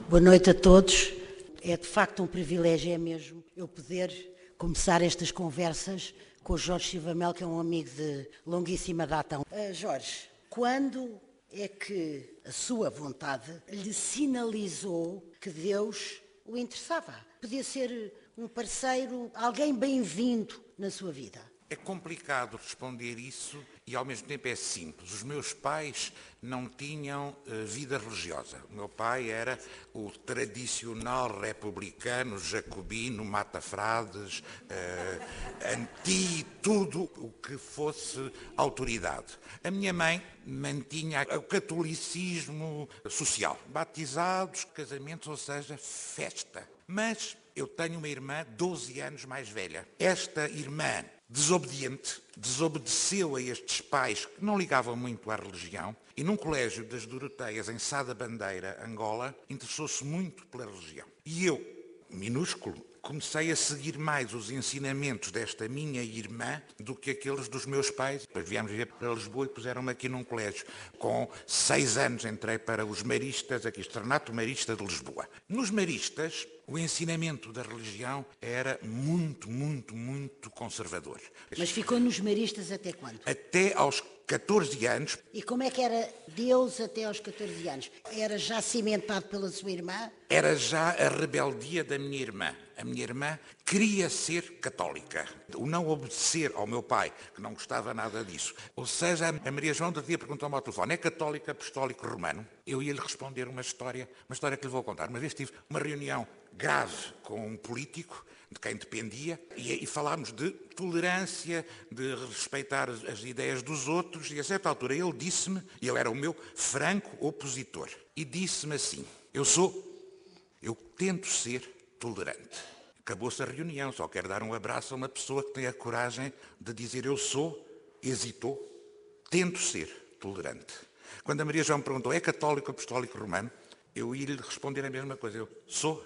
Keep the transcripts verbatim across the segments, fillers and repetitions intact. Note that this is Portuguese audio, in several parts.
Boa noite a todos. É de facto um privilégio, é mesmo, eu poder começar estas conversas com o Jorge Silva Melo, que é um amigo de longuíssima data. Uh, Jorge, quando é que a sua vontade lhe sinalizou que Deus o interessava? Podia ser um parceiro, alguém bem-vindo na sua vida? É complicado responder isso e ao mesmo tempo é simples. Os meus pais não tinham uh, vida religiosa. O meu pai era o tradicional republicano, jacobino, mata-frades, uh, anti tudo o que fosse autoridade. A minha mãe mantinha o catolicismo social. Batizados, casamentos, ou seja, festa. Mas eu tenho uma irmã doze anos mais velha. Esta irmã, desobediente, desobedeceu a estes pais que não ligavam muito à religião e num colégio das Doroteias, em Sá da Bandeira, Angola, interessou-se muito pela religião. E eu, minúsculo, comecei a seguir mais os ensinamentos desta minha irmã do que aqueles dos meus pais. Depois viemos viver para Lisboa e puseram-me aqui num colégio. Com seis anos entrei para os Maristas, aqui, Externato Marista de Lisboa. Nos Maristas, o ensinamento da religião era muito, muito, muito conservador. Mas ficou nos Maristas até quando? Até aos catorze anos. E como é que era Deus até aos catorze anos? Era já cimentado pela sua irmã? Era já a rebeldia da minha irmã. A minha irmã queria ser católica. O não obedecer ao meu pai, que não gostava nada disso. Ou seja, a Maria João do dia perguntou-me ao telefone: é católico apostólico romano? Eu ia-lhe responder uma história, uma história que lhe vou contar. Uma vez tive uma reunião grave com um político de quem dependia, e, e falámos de tolerância, de respeitar as, as ideias dos outros, e a certa altura ele disse-me, e ele era o meu franco opositor, e disse-me assim: eu sou, eu tento ser tolerante. Acabou-se a reunião, só quero dar um abraço a uma pessoa que tem a coragem de dizer eu sou, hesitou, tento ser tolerante. Quando a Maria João me perguntou: é católico apostólico romano? Eu ia-lhe responder a mesma coisa: eu sou,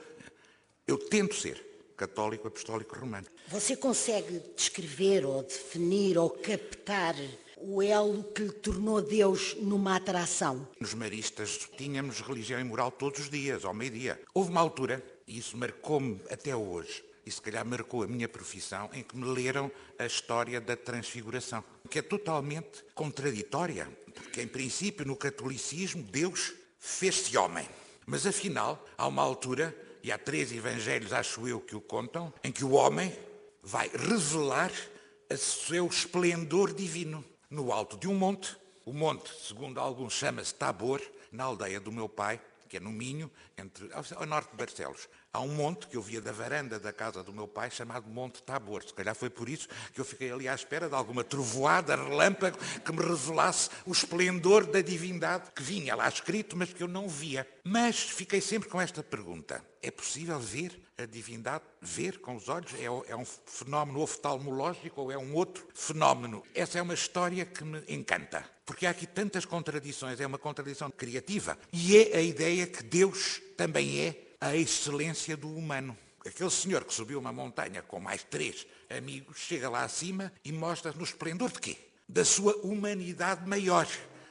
eu tento ser católico apostólico romano. Você consegue descrever ou definir ou captar o elo que lhe tornou Deus numa atração? Nos Maristas tínhamos religião e moral todos os dias, ao meio-dia. Houve uma altura, e isso marcou-me até hoje, e se calhar marcou a minha profissão, em que me leram a história da Transfiguração, que é totalmente contraditória, porque em princípio no catolicismo Deus fez-se homem. Mas afinal, há uma altura, e há três evangelhos, acho eu, que o contam, em que o homem vai revelar o seu esplendor divino no alto de um monte. O monte, segundo alguns, chama-se Tabor, na aldeia do meu pai, que é no Minho, entre, ao norte de Barcelos. Há um monte que eu via da varanda da casa do meu pai, chamado Monte Tabor. Se calhar foi por isso que eu fiquei ali à espera de alguma trovoada, relâmpago, que me revelasse o esplendor da divindade que vinha lá escrito, mas que eu não via. Mas fiquei sempre com esta pergunta: é possível ver a divindade, ver com os olhos? É, é um fenómeno oftalmológico ou é um outro fenómeno? Essa é uma história que me encanta, porque há aqui tantas contradições, é uma contradição criativa. E é a ideia que Deus também é a excelência do humano. Aquele senhor que subiu uma montanha com mais três amigos, chega lá acima e mostra no esplendor de quê? Da sua humanidade maior,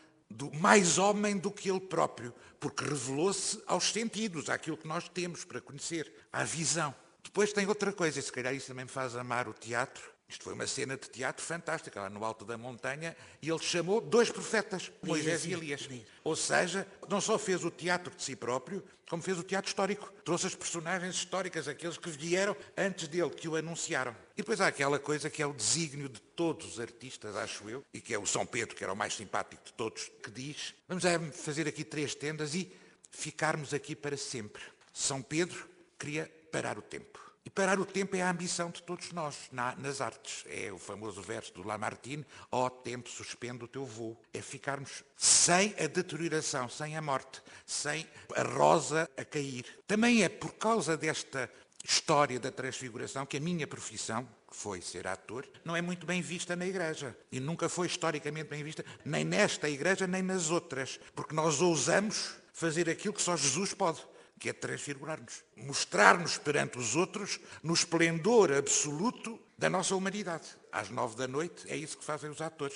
do mais homem do que ele próprio, porque revelou-se aos sentidos, àquilo que nós temos para conhecer, à visão. Depois tem outra coisa, e se calhar isso também me faz amar o teatro. Isto foi uma cena de teatro fantástica, lá no alto da montanha, e ele chamou dois profetas, Moisés e Elias. Ou seja, não só fez o teatro de si próprio, como fez o teatro histórico. Trouxe as personagens históricas, aqueles que vieram antes dele, que o anunciaram. E depois há aquela coisa que é o desígnio de todos os artistas, acho eu, e que é o São Pedro, que era o mais simpático de todos, que diz: vamos fazer aqui três tendas e ficarmos aqui para sempre. São Pedro queria parar o tempo. E parar o tempo é a ambição de todos nós, na, nas artes. É o famoso verso do Lamartine: ó tempo, suspende o teu voo. É ficarmos sem a deterioração, sem a morte, sem a rosa a cair. Também é por causa desta história da transfiguração que a minha profissão, que foi ser ator, não é muito bem vista na igreja. E nunca foi historicamente bem vista, nem nesta igreja, nem nas outras. Porque nós ousamos fazer aquilo que só Jesus pode, que é transfigurar-nos, mostrar-nos perante os outros no esplendor absoluto da nossa humanidade. Às nove da noite é isso que fazem os atores.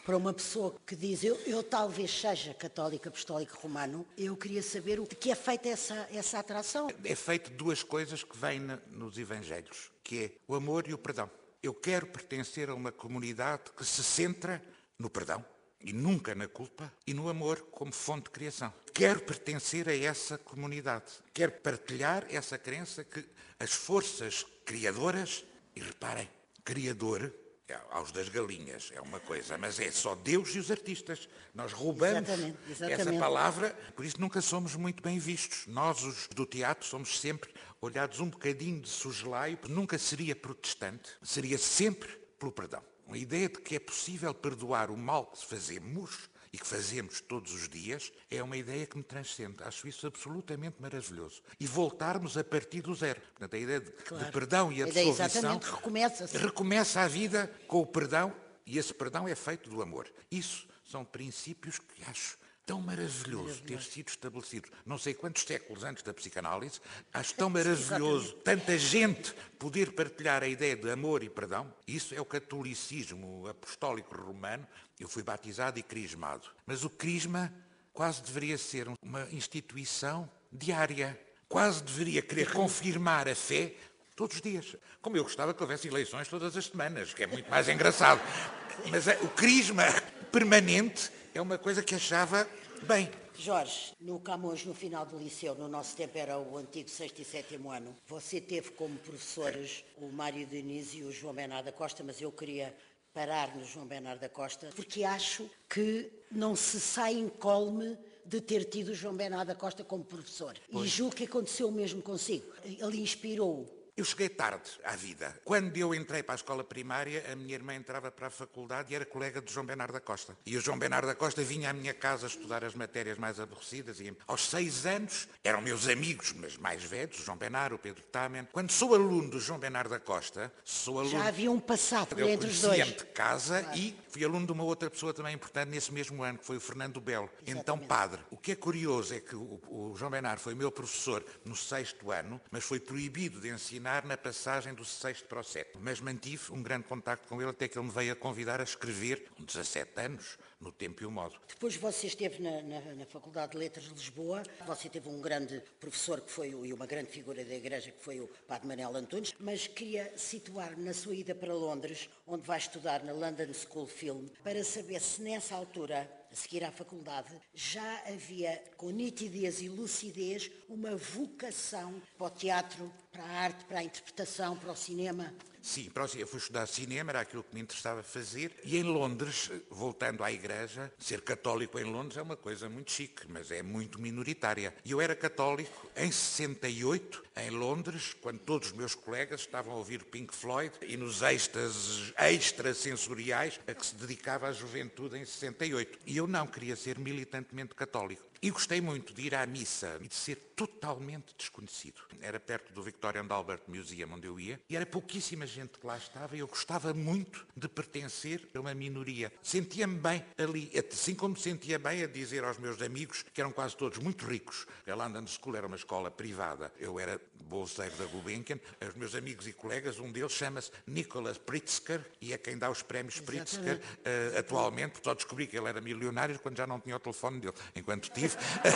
Para uma pessoa que diz, eu, eu talvez seja católico apostólico romano, eu queria saber de que é feita essa, essa atração. É feito de duas coisas que vêm na, nos Evangelhos, que é o amor e o perdão. Eu quero pertencer a uma comunidade que se centra no perdão, e nunca na culpa, e no amor como fonte de criação. Quero pertencer a essa comunidade. Quero partilhar essa crença que as forças criadoras, e reparem, criador, é, aos das galinhas, é uma coisa, mas é só Deus e os artistas. Nós roubamos exatamente, exatamente. essa palavra, por isso nunca somos muito bem vistos. Nós, os do teatro, somos sempre olhados um bocadinho de sugelaio, porque nunca seria protestante, seria sempre pelo perdão. A ideia de que é possível perdoar o mal que fazemos e que fazemos todos os dias é uma ideia que me transcende. Acho isso absolutamente maravilhoso. E voltarmos a partir do zero. Portanto, a ideia de, claro. de perdão e a ideia, absolvição exatamente, recomeça-se. recomeça a vida com o perdão, e esse perdão é feito do amor. Isso são princípios que acho tão maravilhoso, maravilhoso ter sido estabelecido. Não sei quantos séculos antes da psicanálise, acho tão maravilhoso tanta gente poder partilhar a ideia de amor e perdão. Isso é o catolicismo apostólico romano. Eu fui batizado e crismado. Mas o crisma quase deveria ser uma instituição diária. Quase deveria querer confirmar a fé todos os dias. Como eu gostava que houvesse eleições todas as semanas, que é muito mais engraçado. Mas o crisma permanente é uma coisa que achava bem. Jorge, no Camões, no final do liceu, no nosso tempo era o antigo sexto e sétimo ano, você teve como professores o Mário Dionísio e o João Bernardo da Costa, mas eu queria parar no João Bernardo da Costa, porque acho que não se sai incólume de ter tido o João Bernardo da Costa como professor. Pois. E julgo que aconteceu o mesmo consigo. Ele inspirou-o. Eu cheguei tarde à vida. Quando eu entrei para a escola primária, a minha irmã entrava para a faculdade e era colega de João Bernardo da Costa. E o João Bernardo da Costa vinha à minha casa estudar as matérias mais aborrecidas. E aos seis anos, eram meus amigos, mas mais velhos, o João Bernardo, o Pedro Tamen. Quando sou aluno do João Bernardo da Costa, sou aluno... Já havia um passado eu entre os dois. Eu de casa, claro. E fui aluno de uma outra pessoa também importante nesse mesmo ano, que foi o Fernando Belo. Exatamente. Então padre. O que é curioso é que o, o João Bernardo foi meu professor no sexto ano, mas foi proibido de ensinar na passagem do sexto para o sétimo, mas mantive um grande contacto com ele até que ele me veio a convidar a escrever, com dezassete anos, no Tempo e o Modo. Depois você esteve na, na, na Faculdade de Letras de Lisboa, você teve um grande professor que foi, e uma grande figura da Igreja, que foi o Padre Manel Antunes, mas queria situar na sua ida para Londres, onde vai estudar na London School Film, para saber se nessa altura, a seguir à faculdade, já havia, com nitidez e lucidez, uma vocação para o teatro, para a arte, para a interpretação, para o cinema. Sim, eu fui estudar cinema, era aquilo que me interessava fazer, e em Londres, voltando à igreja, ser católico em Londres é uma coisa muito chique, mas é muito minoritária. E eu era católico em sessenta e oito, em Londres, quando todos os meus colegas estavam a ouvir Pink Floyd e nos êxtases extrasensoriais a que se dedicava a juventude em sessenta e oito. E eu não queria ser militantemente católico. E gostei muito de ir à missa e de ser totalmente desconhecido. Era perto do Victoria and Albert Museum onde eu ia, e era pouquíssima gente que lá estava, e eu gostava muito de pertencer a uma minoria. Sentia-me bem ali, assim como sentia bem a dizer aos meus amigos, que eram quase todos muito ricos. A London School era uma escola privada, eu era bolseiro da Gulbenkian, os meus amigos e colegas, um deles chama-se Nicholas Pritzker, e é quem dá os prémios Pritzker uh, atualmente, porque só descobri que ele era milionário quando já não tinha o telefone dele, enquanto tive.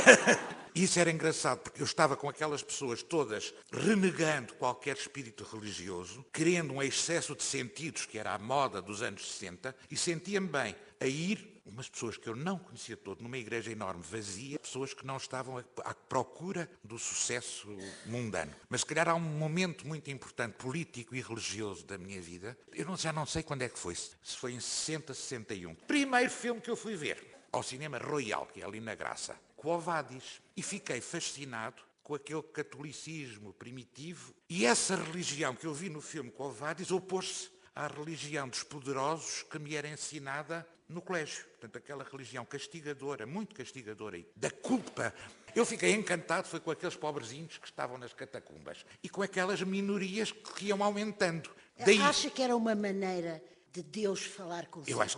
Isso era engraçado, porque eu estava com aquelas pessoas todas renegando qualquer espírito religioso, querendo um excesso de sentidos, que era a moda dos anos sessenta, e sentia-me bem a ir, umas pessoas que eu não conhecia todo, numa igreja enorme, vazia, pessoas que não estavam à procura do sucesso mundano. Mas se calhar há um momento muito importante, político e religioso da minha vida, eu não, já não sei quando é que foi, se foi em sessenta, sessenta e um. Primeiro filme que eu fui ver, ao Cinema Royal, que é ali na Graça, com o Vadis, e fiquei fascinado com aquele catolicismo primitivo, e essa religião que eu vi no filme com o Vadis opôs-se à religião dos poderosos que me era ensinada no colégio. Portanto, aquela religião castigadora, muito castigadora, da culpa. Eu fiquei encantado, foi com aqueles pobrezinhos que estavam nas catacumbas e com aquelas minorias que iam aumentando. Daí... Acha que era uma maneira de Deus falar consigo? Eu acho que sim.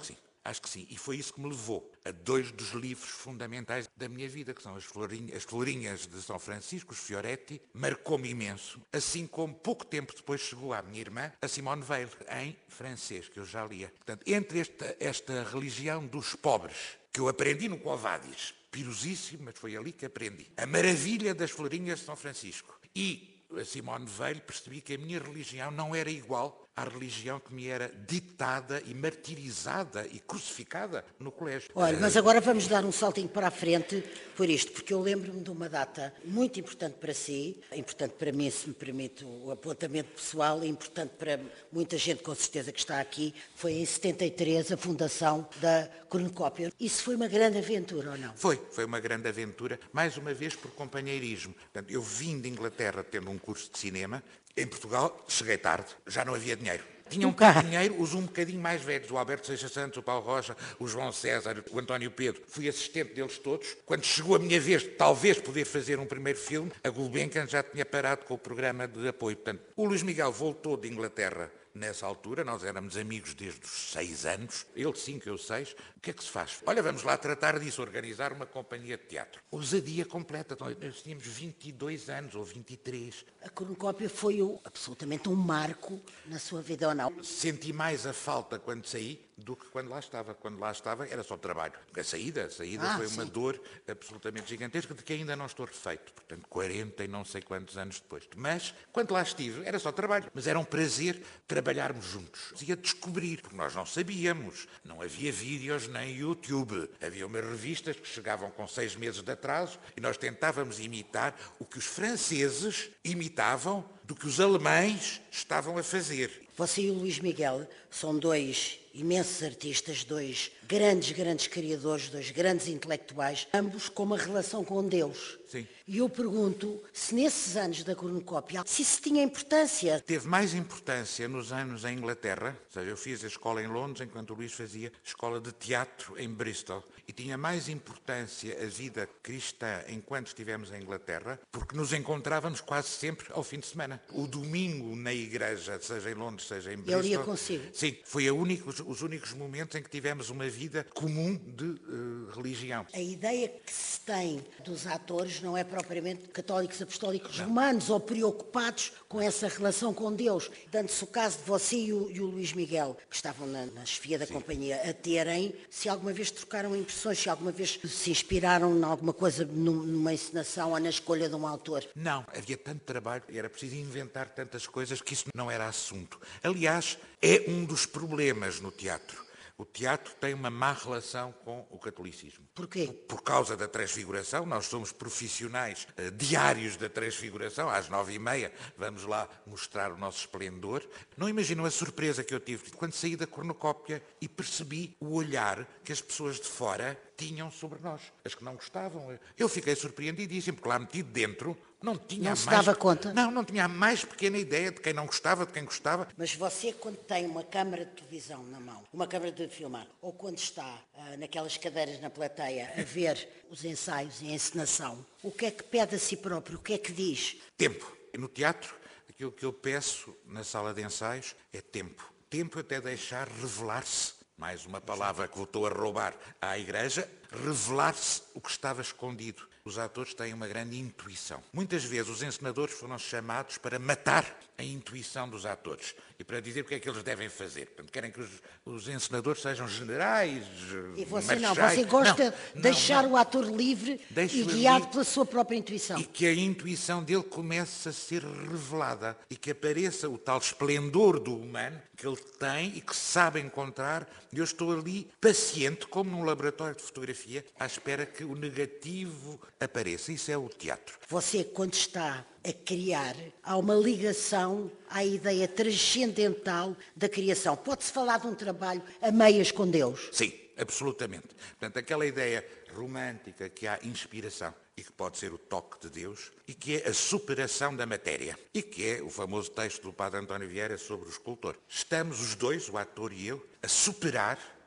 Acho que sim. E foi isso que me levou a dois dos livros fundamentais da minha vida, que são as Florinhas, as Florinhas de São Francisco, os Fioretti. Marcou-me imenso. Assim como pouco tempo depois chegou à minha irmã a Simone Weil, em francês, que eu já lia. Portanto, entre esta, esta religião dos pobres, que eu aprendi no Quo Vadis, pirosíssimo, mas foi ali que aprendi. A maravilha das Florinhas de São Francisco. E a Simone Weil, percebi que a minha religião não era igual à religião que me era ditada e martirizada e crucificada no colégio. Olha, mas agora vamos dar um saltinho para a frente por isto, porque eu lembro-me de uma data muito importante para si, importante para mim, se me permite o apontamento pessoal, e importante para muita gente, com certeza, que está aqui. Foi em setenta e três a fundação da Cornucópia. Isso foi uma grande aventura, ou não? Foi, foi uma grande aventura, mais uma vez por companheirismo. Portanto, eu vim de Inglaterra tendo um curso de cinema. Em Portugal, cheguei tarde, já não havia dinheiro. Tinham um pouco de dinheiro os um bocadinho mais velhos, o Alberto Seixas Santos, o Paulo Rocha, o João César, o António Pedro. Fui assistente deles todos. Quando chegou a minha vez de talvez poder fazer um primeiro filme, a Gulbenkian já tinha parado com o programa de apoio. Portanto, o Luís Miguel voltou de Inglaterra nessa altura, nós éramos amigos desde os seis anos, ele cinco, eu seis. O que é que se faz? Olha, vamos lá tratar disso, organizar uma companhia de teatro. Ousadia completa, nós tínhamos vinte e dois anos ou vinte e três. A Cornucópia foi o, absolutamente um marco na sua vida, ou não? Senti mais a falta quando saí do que quando lá estava. Quando lá estava era só trabalho. A saída, a saída Ah, foi sim. uma dor absolutamente gigantesca de que ainda não estou refeito. Portanto, quarenta e não sei quantos anos depois. Mas, quando lá estive, era só trabalho. Mas era um prazer trabalharmos juntos. E a descobrir, porque nós não sabíamos. Não havia vídeos nem YouTube. Havia umas revistas que chegavam com seis meses de atraso e nós tentávamos imitar o que os franceses imitavam do que os alemães estavam a fazer. Você e o Luís Miguel são dois imensos artistas, dois grandes, grandes criadores, dois grandes intelectuais, ambos com uma relação com Deus. Sim. E eu pergunto se nesses anos da Cornucópia, se isso tinha importância. Teve mais importância nos anos em Inglaterra, ou seja, eu fiz a escola em Londres, enquanto o Luís fazia escola de teatro em Bristol. E tinha mais importância a vida cristã enquanto estivemos em Inglaterra, porque nos encontrávamos quase sempre ao fim de semana. O domingo na igreja, seja em Londres, seja em Bristol. Ele ia consigo. Sim, foi a único, os únicos momentos em que tivemos uma vida comum de uh, religião. A ideia que se tem dos atores não é propriamente católicos apostólicos romanos ou preocupados com essa relação com Deus. Dando-se o caso de você e o, e o Luís Miguel, que estavam na, na chefia da Sim. companhia, a terem, se alguma vez trocaram impressões, se alguma vez se inspiraram em alguma coisa numa encenação ou na escolha de um autor. Não, havia tanto trabalho, era preciso inventar tantas coisas que isso não era assunto. Aliás, é um dos problemas no teatro. O teatro tem uma má relação com o catolicismo. Porquê? Por causa da transfiguração, nós somos profissionais uh, diários da transfiguração, às nove e meia vamos lá mostrar o nosso esplendor. Não imaginam a surpresa que eu tive quando saí da Cornucópia e percebi o olhar que as pessoas de fora tinham sobre nós, as que não gostavam. Eu fiquei surpreendidíssimo, porque lá metido dentro não tinha Não se mais... dava conta? Não, não tinha a mais pequena ideia de quem não gostava, de quem gostava. Mas você, quando tem uma câmara de televisão na mão, uma câmara de filmar, ou quando está ah, naquelas cadeiras na plateia a ver os ensaios e a encenação, o que é que pede a si próprio? O que é que diz? Tempo. No teatro, aquilo que eu peço na sala de ensaios é tempo. Tempo até deixar revelar-se. Mais uma palavra que voltou a roubar à igreja, revelar-se o que estava escondido. Os atores têm uma grande intuição. Muitas vezes os encenadores foram chamados para matar a intuição dos atores e para dizer o que é que eles devem fazer. Portanto, querem que os, os encenadores sejam generais, E você marchais. não, você gosta não, de deixar não, não. o ator livre Deixo e guiado livre. pela sua própria intuição. E que a intuição dele comece a ser revelada e que apareça o tal esplendor do humano que ele tem e que sabe encontrar. E eu estou ali paciente, como num laboratório de fotografia, à espera que o negativo apareça. Isso é o teatro. Você, quando está a criar, há uma ligação à ideia transcendental da criação. Pode-se falar de um trabalho a meias com Deus? Sim, absolutamente. Portanto, aquela ideia romântica que há inspiração e que pode ser o toque de Deus e que é a superação da matéria e que é o famoso texto do padre António Vieira sobre o escultor. Estamos os dois, o ator e eu, a superar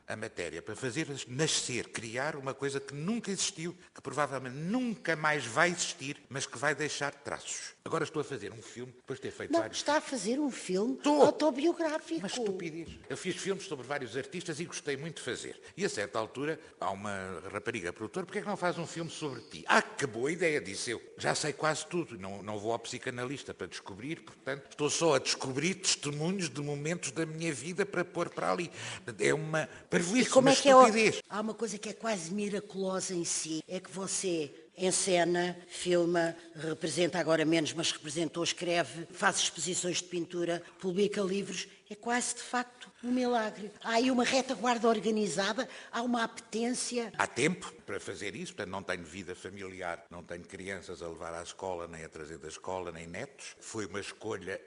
a matéria para fazer nascer, criar uma coisa que nunca existiu, que provavelmente nunca mais vai existir, mas que vai deixar traços. Agora estou a fazer um filme, depois de ter feito Não, vários... está a fazer um filme Estou. autobiográfico. Uma estupidez. Eu fiz filmes sobre vários artistas e gostei muito de fazer. E a certa altura, há uma rapariga produtora, porque é que não faz um filme sobre ti? Ah, que boa ideia, disse eu. Já sei quase tudo, não, não vou ao psicanalista para descobrir, portanto, estou só a descobrir testemunhos de momentos da minha vida para pôr para ali. É uma parvoíce, Como uma é que é o... estupidez. Há uma coisa que é quase miraculosa em si, é que você encena, filma, representa agora menos, mas representou, escreve, faz exposições de pintura, publica livros. É quase, de facto, um milagre. Há aí uma retaguarda organizada, há uma apetência. Há tempo para fazer isso, portanto não tenho vida familiar, não tenho crianças a levar à escola, nem a trazer da escola, nem netos. Foi uma escolha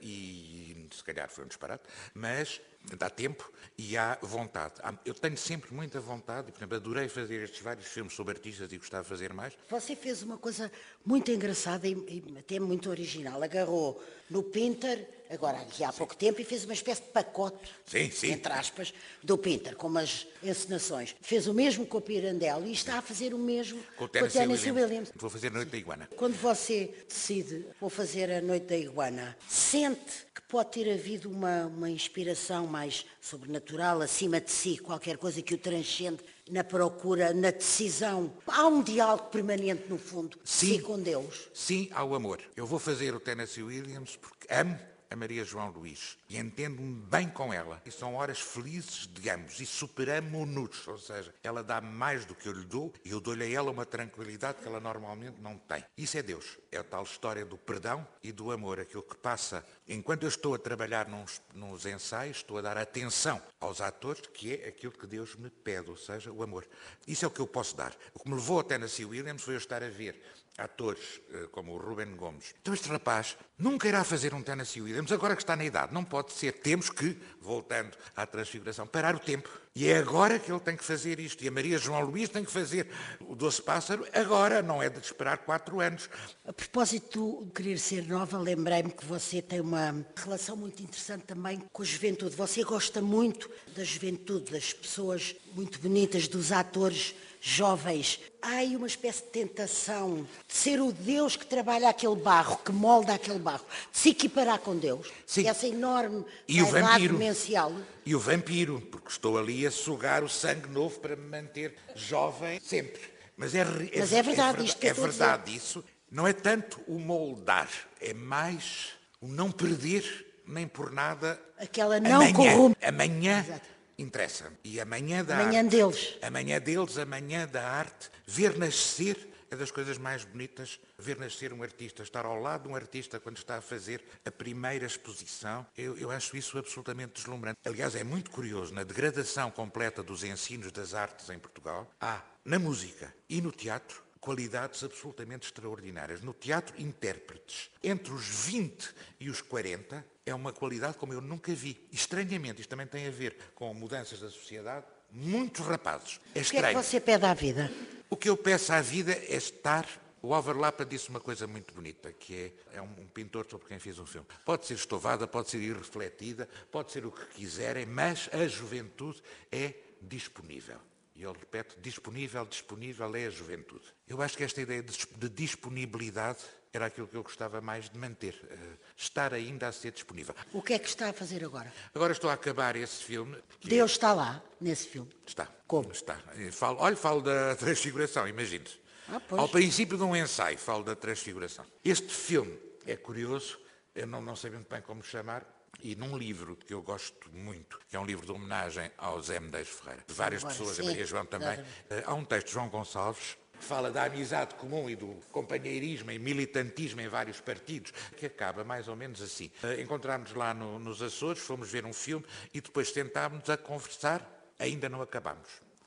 e se calhar foi um disparate, mas há tempo e há vontade. Eu tenho sempre muita vontade e, por exemplo, adorei fazer estes vários filmes sobre artistas e gostava de fazer mais. Você fez uma coisa muito engraçada e, e até muito original. Agarrou no Pinter, agora aqui há pouco tempo, e fez uma espécie de pacote, sim, sim. entre aspas, do Pinter, com umas encenações. Fez o mesmo com o Pirandello e está a fazer o mesmo com o com o Tennessee Tennessee Williams. Williams. Vou fazer a Noite da Iguana. Quando você decide, vou fazer a Noite da Iguana, sente que pode ter havido uma, uma inspiração mais sobrenatural, acima de si, qualquer coisa que o transcende na procura, na decisão. Há um diálogo permanente, no fundo, Sim. si com Deus. Sim, ao amor. Eu vou fazer o Tennessee Williams porque amo a Maria João Luís e entendo-me bem com ela. E são horas felizes de ambos e superamo-nos, ou seja, ela dá mais do que eu lhe dou e eu dou-lhe a ela uma tranquilidade que ela normalmente não tem. Isso é Deus. É a tal história do perdão e do amor, aquilo que passa. Enquanto eu estou a trabalhar nos, nos ensaios, estou a dar atenção aos atores, que é aquilo que Deus me pede, ou seja, o amor. Isso é o que eu posso dar. O que me levou ao Tennessee Williams foi eu estar a ver atores uh, como o Ruben Gomes. Então este rapaz nunca irá fazer um Tennessee Williams, agora que está na idade. Não pode ser. Temos que, voltando à transfiguração, parar o tempo. E é agora que ele tem que fazer isto. E a Maria João Luís tem que fazer o Doce Pássaro agora, não é de esperar quatro anos. A propósito de querer ser nova, lembrei-me que você tem uma relação muito interessante também com a juventude. Você gosta muito da juventude, das pessoas muito bonitas, dos atores jovens. Há aí uma espécie de tentação de ser o Deus que trabalha aquele barro, que molda aquele barro, de se equiparar com Deus. Sim. Essa enorme E o vampiro. demencial. E o vampiro, porque estou ali a sugar o sangue novo para me manter jovem sempre. Mas é, é, Mas é verdade, é, isto que eu é estou a verdade isso. Não é tanto o moldar, é mais o não perder nem por nada. Aquela não amanhã. corrompe. Amanhã Exato. interessa. E amanhã da Amanhã arte. deles. Amanhã deles, amanhã da arte. Ver nascer é das coisas mais bonitas. Ver nascer um artista, estar ao lado de um artista quando está a fazer a primeira exposição. Eu, eu acho isso absolutamente deslumbrante. Aliás, é muito curioso, na degradação completa dos ensinos das artes em Portugal, há na música e no teatro qualidades absolutamente extraordinárias. No teatro, intérpretes. Entre os vinte e os quarenta é uma qualidade como eu nunca vi. Estranhamente, isto também tem a ver com mudanças da sociedade. Muitos rapazes. É O que estranho. é que você pede à vida? O que eu peço à vida é estar... O Overlapa disse uma coisa muito bonita, que é, é um, um pintor sobre quem fiz um filme. Pode ser estovada, pode ser irrefletida, pode ser o que quiserem, mas a juventude é disponível. E ele repete, disponível, disponível é a juventude. Eu acho que esta ideia de, de disponibilidade era aquilo que eu gostava mais de manter. Uh, estar ainda a ser disponível. O que é que está a fazer agora? Agora estou a acabar esse filme. Deus está lá, nesse filme. Está. Como? Está. Falo, olha, falo da transfiguração, imagine-se. Ah, pois. Ao princípio de um ensaio, falo da transfiguração. Este filme é curioso, eu não, não sei muito bem como chamar, e num livro que eu gosto muito, que é um livro de homenagem ao Zé Medeiros Ferreira, de várias Agora, pessoas, sim. a Maria João também, uh, há um texto de João Gonçalves, que fala da amizade comum e do companheirismo e militantismo em vários partidos, que acaba mais ou menos assim. Uh, encontrámos lá no, nos Açores, fomos ver um filme e depois tentámos a conversar, ainda não acabámos.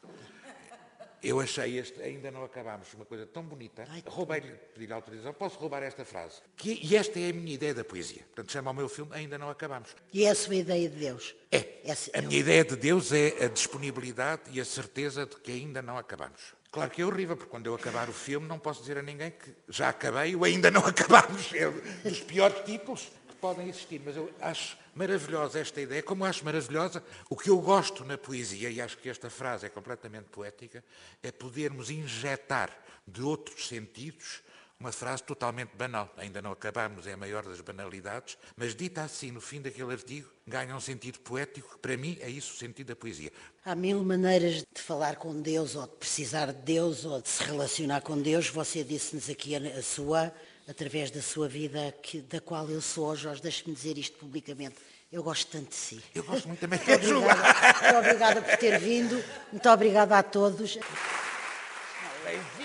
Eu achei este, ainda não acabámos, uma coisa tão bonita. Roubei-lhe, pedi-lhe autorização, posso roubar esta frase? Que, e esta é a minha ideia da poesia. Portanto, chama ao meu filme, ainda não acabámos. E é a sua ideia de Deus? É. Essa- A minha ideia de Deus é a disponibilidade e a certeza de que ainda não acabámos. Claro que é horrível, porque quando eu acabar o filme não posso dizer a ninguém que já acabei ou ainda não acabámos. É dos piores títulos que podem existir, mas eu acho maravilhosa esta ideia, como acho maravilhosa, o que eu gosto na poesia, e acho que esta frase é completamente poética, é podermos injetar de outros sentidos uma frase totalmente banal. Ainda não acabamos, é a maior das banalidades, mas dita assim, no fim daquele artigo, ganha um sentido poético, que para mim é isso o sentido da poesia. Há mil maneiras de falar com Deus, ou de precisar de Deus, ou de se relacionar com Deus. Você disse-nos aqui a, a sua, através da sua vida, que, da qual eu sou. Jorge, deixe-me dizer isto publicamente. Eu gosto tanto de si. Eu gosto muito também de Muito obrigada, muito obrigada por ter vindo. Muito obrigada a todos. Levi.